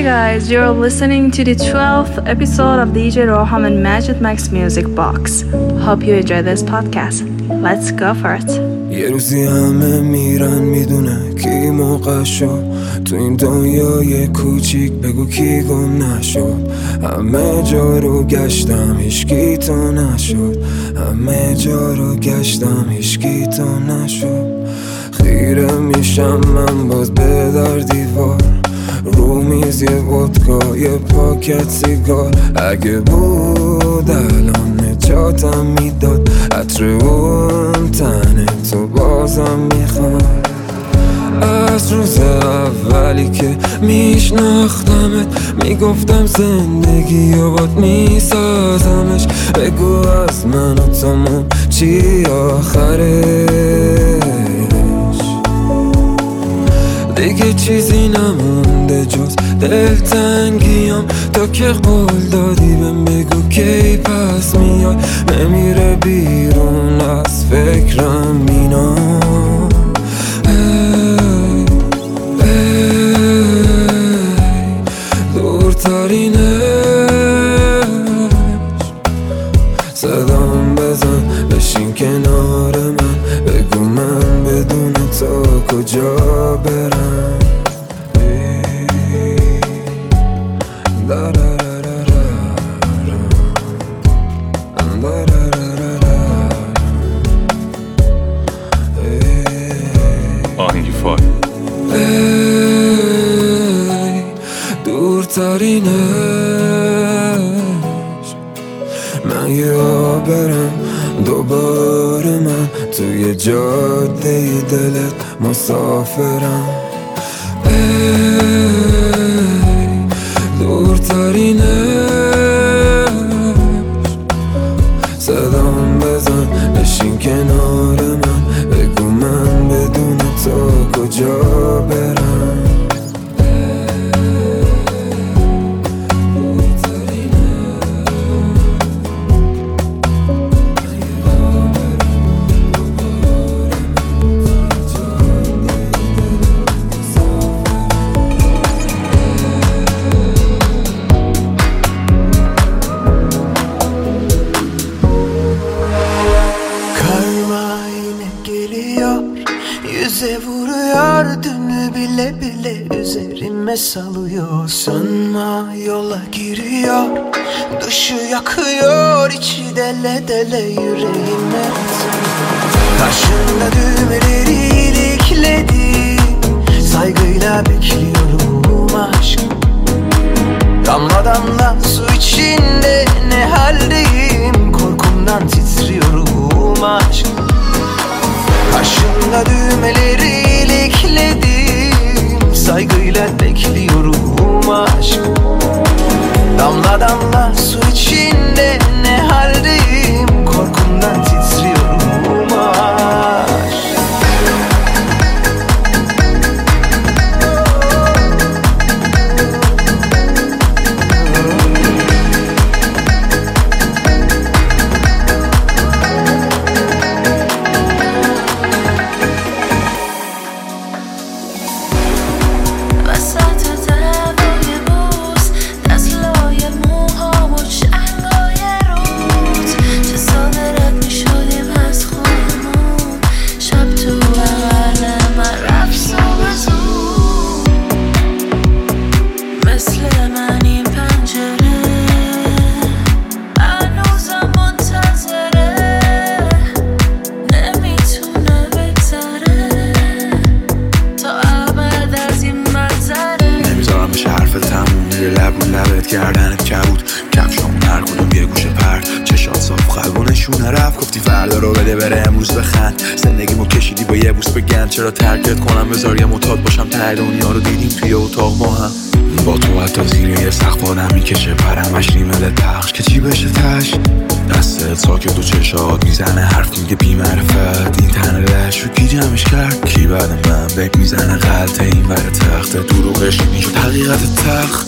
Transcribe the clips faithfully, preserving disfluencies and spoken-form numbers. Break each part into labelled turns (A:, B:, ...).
A: guys, you're listening to the twelfth episode of D J Roham and Magic Max Music Box. Hope you enjoy this podcast. Let's go for it.
B: یه روزی همه میرن میدونه کی موقع شد تو این دنیای کوچیک، بگو کی گم نشد. همه جا رو گشتم هیچکی تو نشد، همه جا رو گشتم هیچکی تو نشد. خیره میشم من باز به در دیوار، رو میز یه ودکا یه پاکت سیگار. اگه بود الان نجاتم میداد، عطر اون تنه تو بازم میخواد. از روز اولی که میشناختمت میگفتم زندگی و باد میسازمش. بگو از من و تموم چی آخرش؟ دیگه چیزی نمونده جز دلتنگیم. تا که قول دادی بهم بگو کی پس میای، نمیره بیرون از فکرم مینا. ای ای دورترینش صدام بزن، بشین کنار من، بگو من بدون تو کجا برم.
C: آهنگی فای
B: ای دورترینش من یه برم دوباره، من توی جاده دلت مسافرم. ای دورترینش صدام بزن، بشین کنار من، بگو من بدون تو کجا برم.
D: Salıyor, sönme yola giriyor, dışı yakıyor, içi dele dele yüreğime. Karşında düğmeleri ilikledi, saygıyla bekliyorum aşk. Damla damla su içinde ne haldeyim, korkumdan titriyorum aşk. Karşında düğmeleri ilikledim, saygıyla bekliyorum aşk. Damla damla su içinde ne haldeyim, korkumdan titriyorum aşk.
E: گردنت کبود کفشامون هر کدوم یه گوشه پرد، چشات صاف قلبونشون نرفت، گفتی فردا رو بده بره امروز بخند. زندگیمو کشیدی با یه بوس بگن، چرا ترکت کنم بذار یه معتاد باشم. ته دنیا رو دیدیم توی اتاق ما هم، با تو حتی زیر یه سقف آدم میکشه پرمش ریمل پخش که چی بشه تش. دستت ساکت و چشات میزنه حرف میگه بی معرفت، این تنه لش رو کی جمعش کرد؟ کی بعد من بک میزنه غلطه این ور تخته، دروغش این شد حقیقت تخت.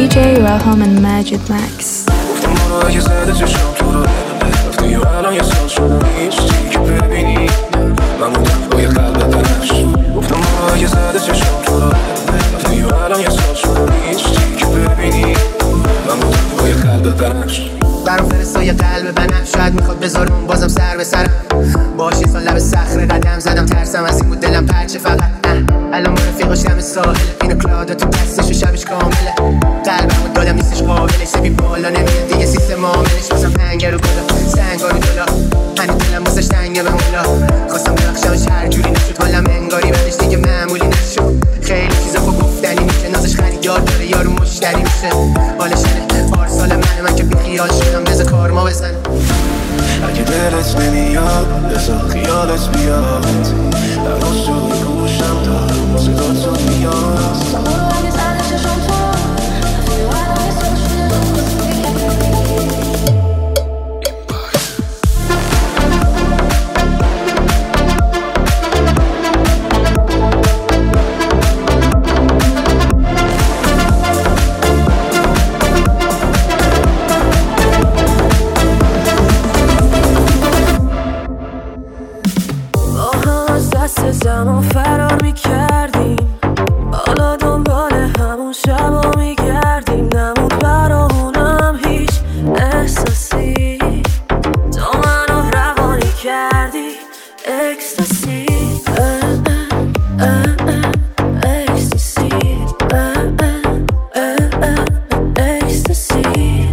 A: دی جی Raham and Majid Max.
B: گفتم برو اگه زده چشم تو رو رفتی و الان یه سال شده نیستی که ببینی من بودم با یه قلب بنفش. گفتم برو اگه زده چشم تو رو رفتی و الان یه سال شده نیستی که ببینی من بودم با یه قلب بنفش.
F: برام فرستا یه قلب بنفش، شاید میخواد بذارم بازم سر به سرم باش. یه سال لب صخره قدم زدم، ترسم از این بود دلم پرچه فقط. الان با رفیقاش دم ساحل، اینو کلادا تو دستش و شبش کامله. قلبمو دادم نیستش قابلش، سبی بالا نمیاد دیگه سیستم عاملش. واسم هنگر و گلا سنگار و دلا، هنو دلم واسش تنگه به مولا. خواستم ببخشمش هر جوری نشد، حالم انگاری بعدش دیگه معمولی نشد. خیلی چیزا خب گفتنی میشه، نازش خریدار داره یارو مشتری میشه. حالش اینه پارسال منه، من که بیخیال شدم بذار کار ما بزنه.
B: اگه دلت نمیاد بذار خیالت بیاد، در روی گوشم دارم صدا تو میاد.
G: زمان فرار میکردیم، بالا دنبال همون شبا میگردیم. نمود برامونم هیچ احساسی، تو منو روانی کردی اکستاسی. اکستاسی اکستاسی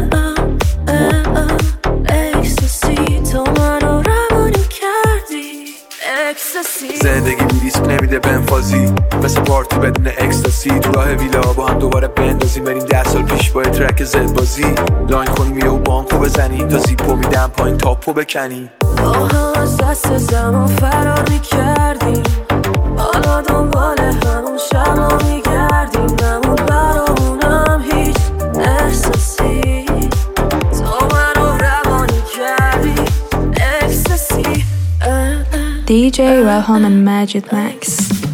G: اکستاسی، تو منو روانی کردی اکستاسی.
E: زندگی بی ریسک نمیده بنفازی، مثل پارتی بدون اکستاسی. تو راه ویلا با هم دوباره بندازیم، بریم ده سال پیش با ترک زد بازی. لاین کنیم یهو بانکو بزنی، تا زیپو میدم پایین تاپو بکنی.
G: با هم از دست زمان فرار میکردیم، بالا دنبال همون شبا میگردیم. نمود برامونم هیچ احساسی، تو منو روانی کردی اکستاسی.
A: دی جی Raham and Majid Max.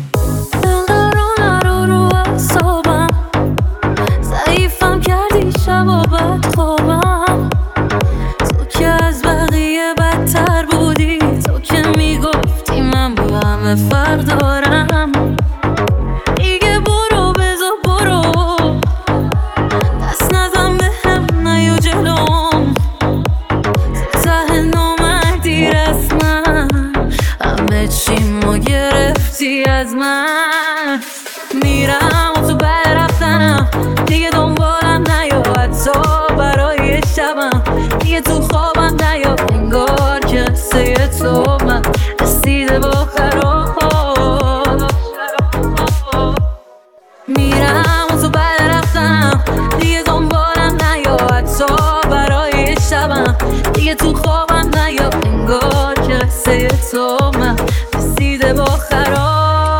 G: ضعیفم کردی شبا بد خوابم، تو که از بقیه بدتر بودی. تو که میگفتی من با همه فرق دارم، دیگه برو بزا برو، دست نزن به هم نیو جلوم. ته نامردی رسمم، همه چیمو گرفتی از من. میرم و تو بد رفتنم، دیگه دنبالم نیا حتی برای شبم. دیگه تو خوابم نیا، انگار که قصه تو من رسیده با خراب. میرم و تو بد رفتنم، دیگه دنبالم نیا حتی برای شبم. دیگه تو خوابم نیا، انگار که قصه تو من رسیده با خراب.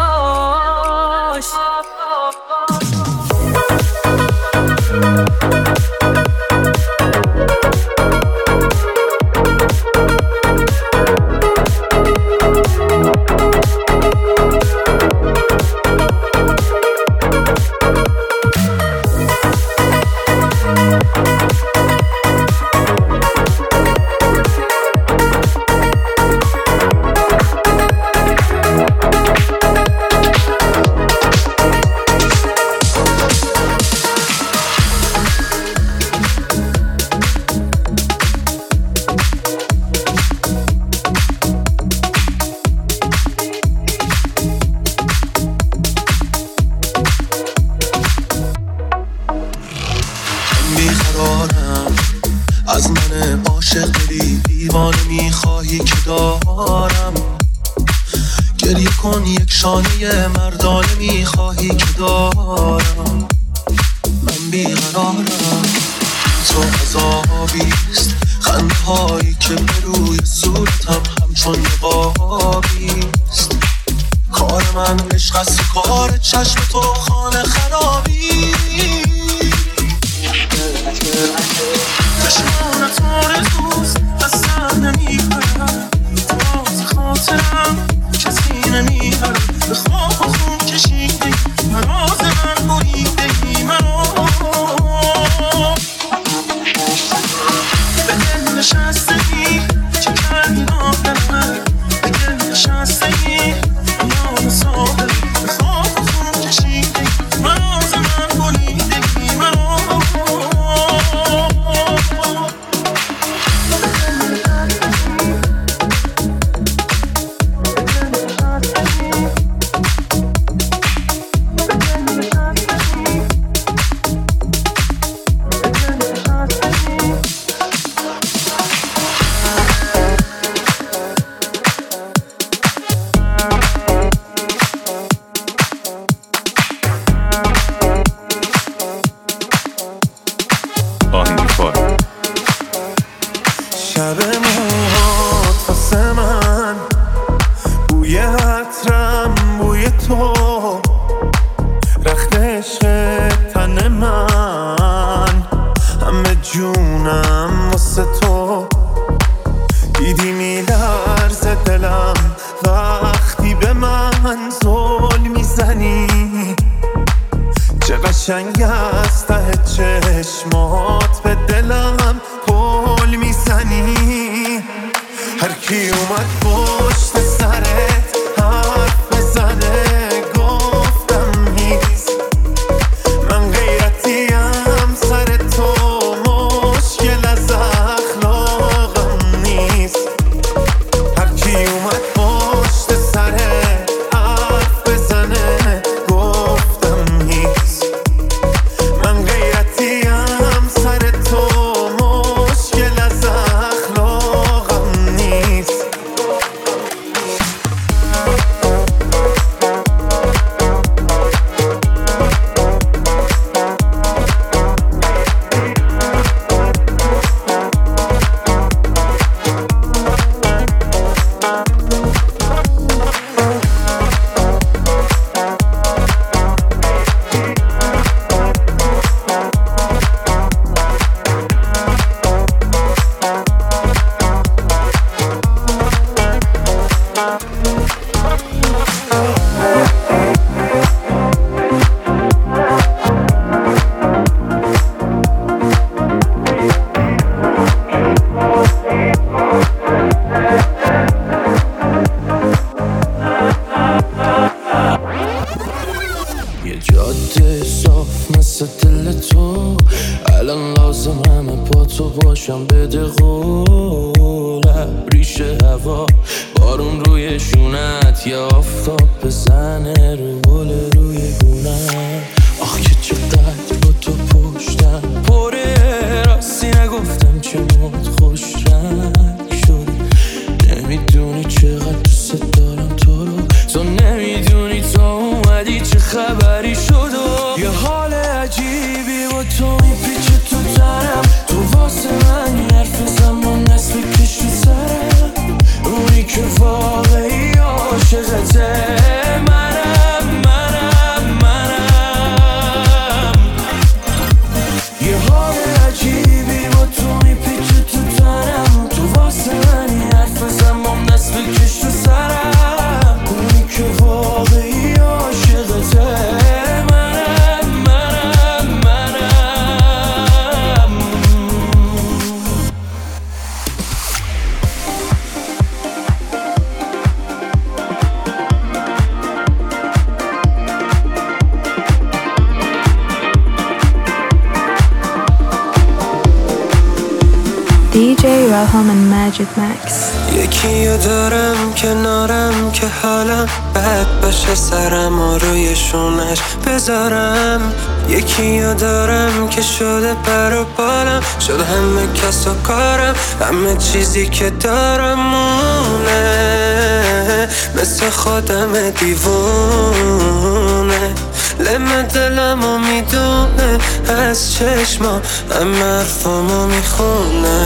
H: از من عاشق دلی دیوانه میخواهی که دارم. گریه کن یک شانه مردانه میخواهی که دارم. من بیقرارم، تو عذابیست، خنده هایی که به روی صورتم همچون نقابیست. کار من عشق است، کار چشم تو خانه خرابی. چشمانت آرزوست از سر نمیبرم، باز خاطرم کسی نمیبرم. به خواب و خون کشیده ای، مراز من بریده ای، مرا
I: قشنگ از ته چشمات به دلم پل میزنی. هر کی اومد پشت سرت حرف بزنه گفتم نیست. من غیرتیم سر تو مشکل از اخلاقم نیست. هر کی اومد پشت سرت حرف بزنه گفتم نیست. من غیرتیم سر تو مشکل از اخلاقم نیست.
J: یه جاده صاف مثل دل تو، الان لازم همه با تو باشم. بده قولم ریشه هوا بارون روی شونت، یه آفتاب بزنه رو گل روی گونم. آخ که چقدر با تو پشتم پره، راستی نگفتم چه موت خوش رنگ شدی. نمیدونی چقدر دوست دارم تو رو، تو نمیدونی تو اومدی چه خبری شد. و یه حال عجیبی با تو میپیچه تو تنم، تو واسه من یه حرف زمان نصف کش تو سرم. اونی که واقعی عاشقته منم منم منم. یه حال عجیبی با تو میپیچه تو تنم، تو واسه من یه حرف زمان نصف کش تو سرم. اونی که واقعی عاشقته منم منم منم.
A: دی جی Raham and Majid Max.
B: یکیو دارم کنارم که حالم بد باشه، سرم و روی شونش بذارم. یکیو دارم که شده پر و بالم، شد همه کس و کارم، همه چیزی که دارم مونه، مثل خودم دیوونه. لم دلمو میدونه از چشما، همه حرفامو میخونه.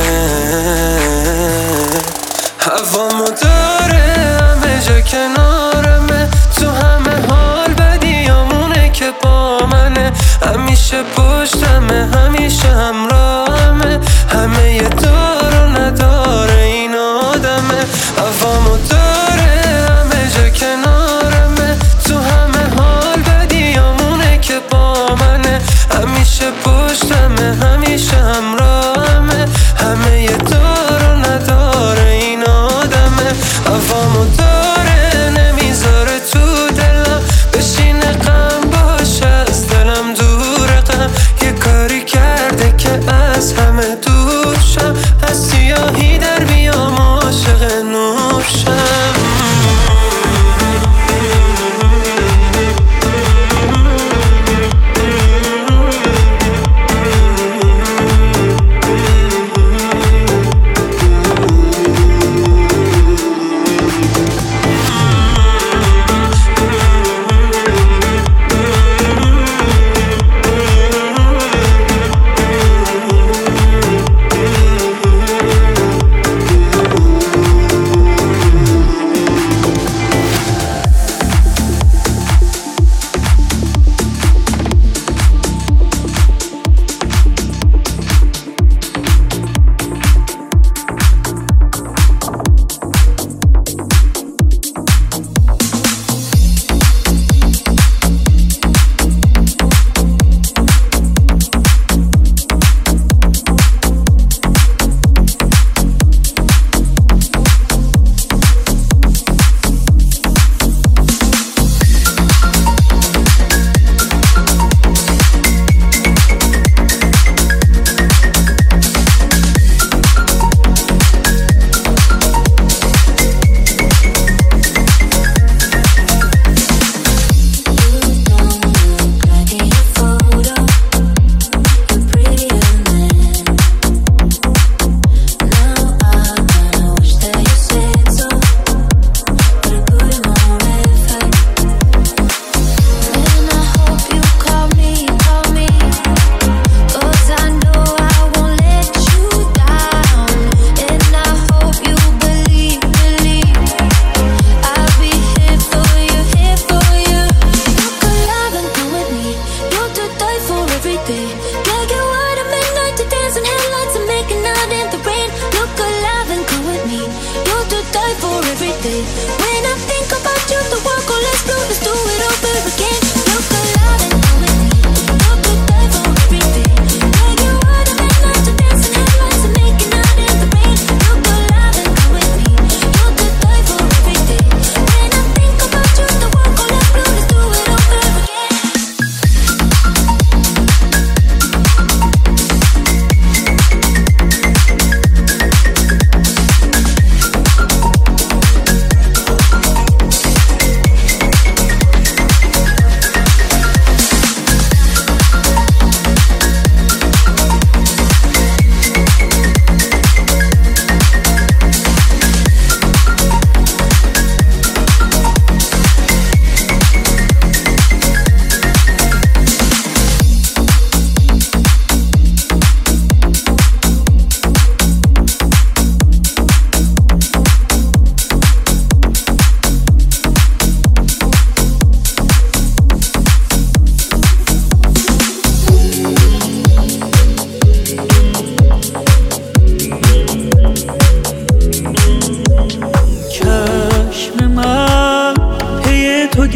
B: هوامو داره همه جا کنارمه، تو همه حال بدیامونه که با منه. همیشه پشتمه همیشه همراهمه، همه یه دار و نداره این آدمه. هوامو داره همه جا کنارمه، تو همه حال بدیامونه که با منه. همیشه پشتمه همیشه همراهمه، همه یه دار و نداره این آدمه. هوامو داره نمیذاره تو دلم بشینه، غم باشه از دلم دوره. غم یه کاری کرده که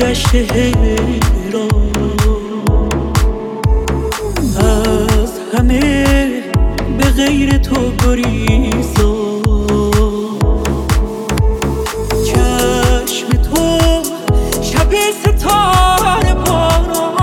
K: گشته حیران از همه به غیر تو گریزان چشم تو شب ستاره باران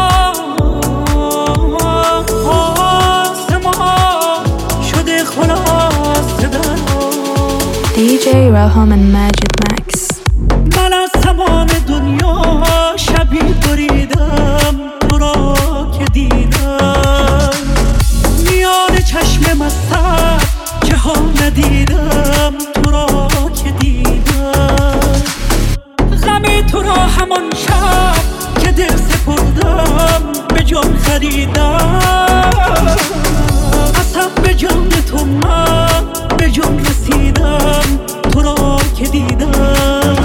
K: آسمان شده خلاص در
A: دی جی Raham and Majid Max.
K: من از تمام دنیا شبی بریدم تو را که دیدم میان چشم مستم که ها ندیدم تو را که دیدم غمی تو را همان شب که دل سپردم به جان خریدم اصلا به جان تو من به جان رسیدم تو را که دیدم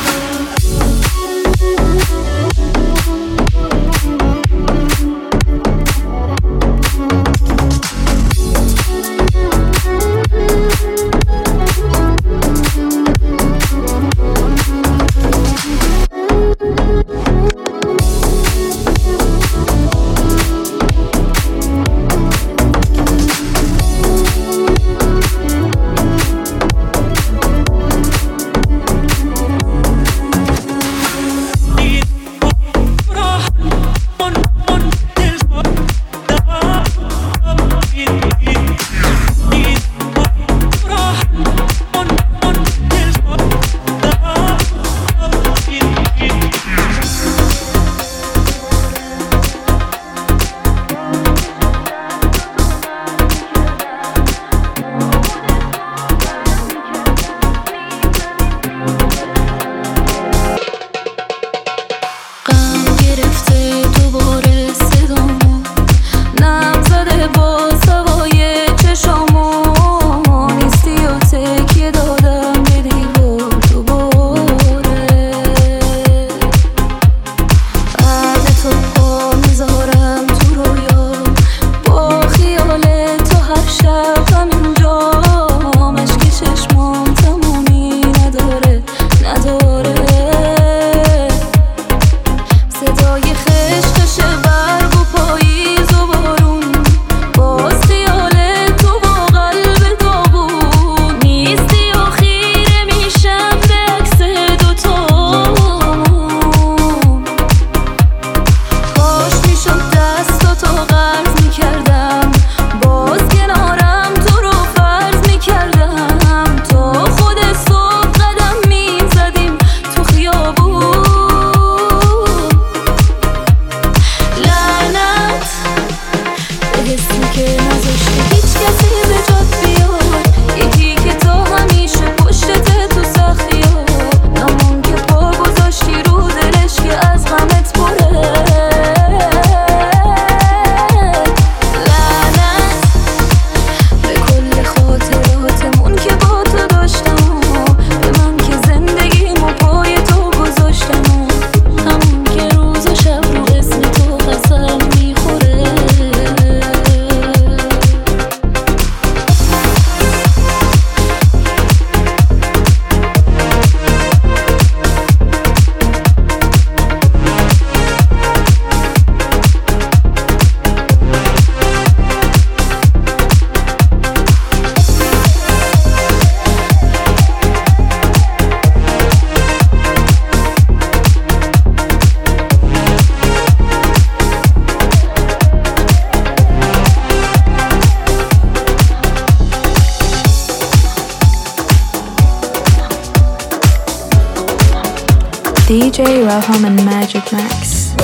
A: دی جی Raham and Majid Max.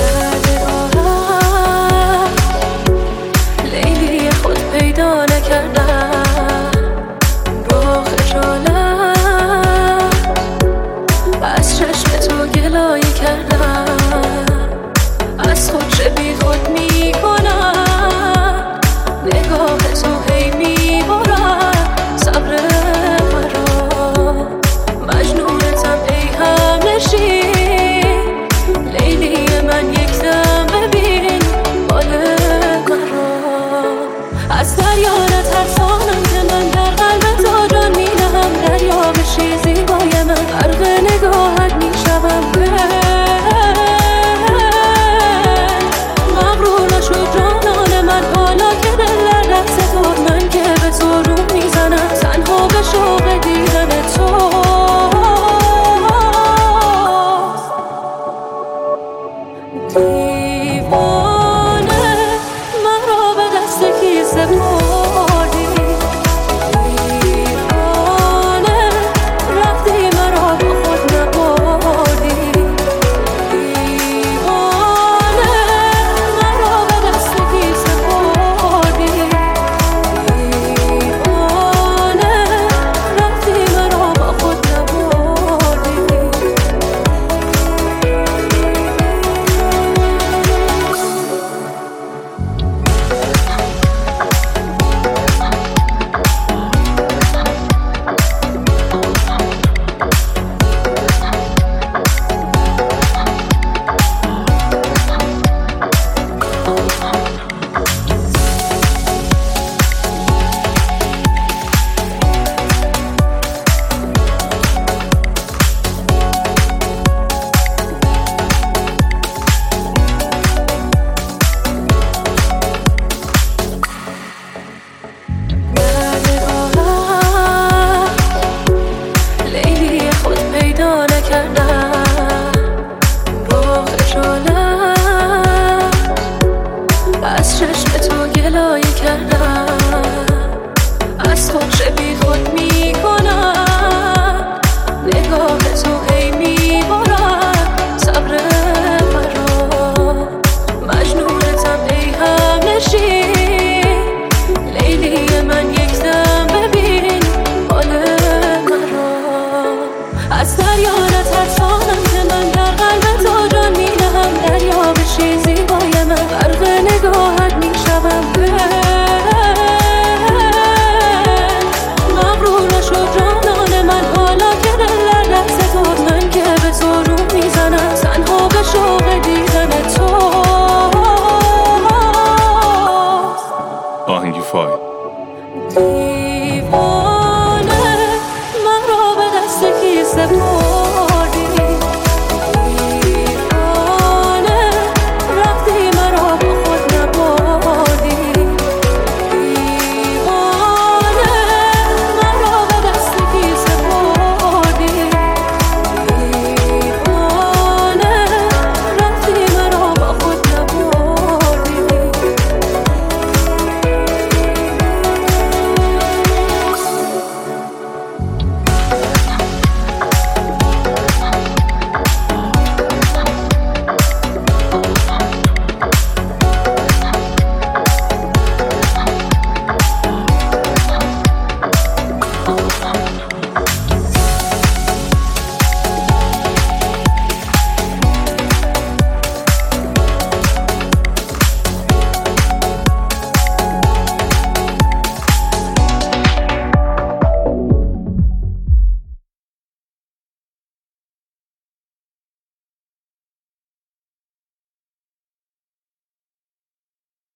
G: لیلی خود پیدا نکردم با خجالت از چشم تو گلایه کردم از خود چه بی خود می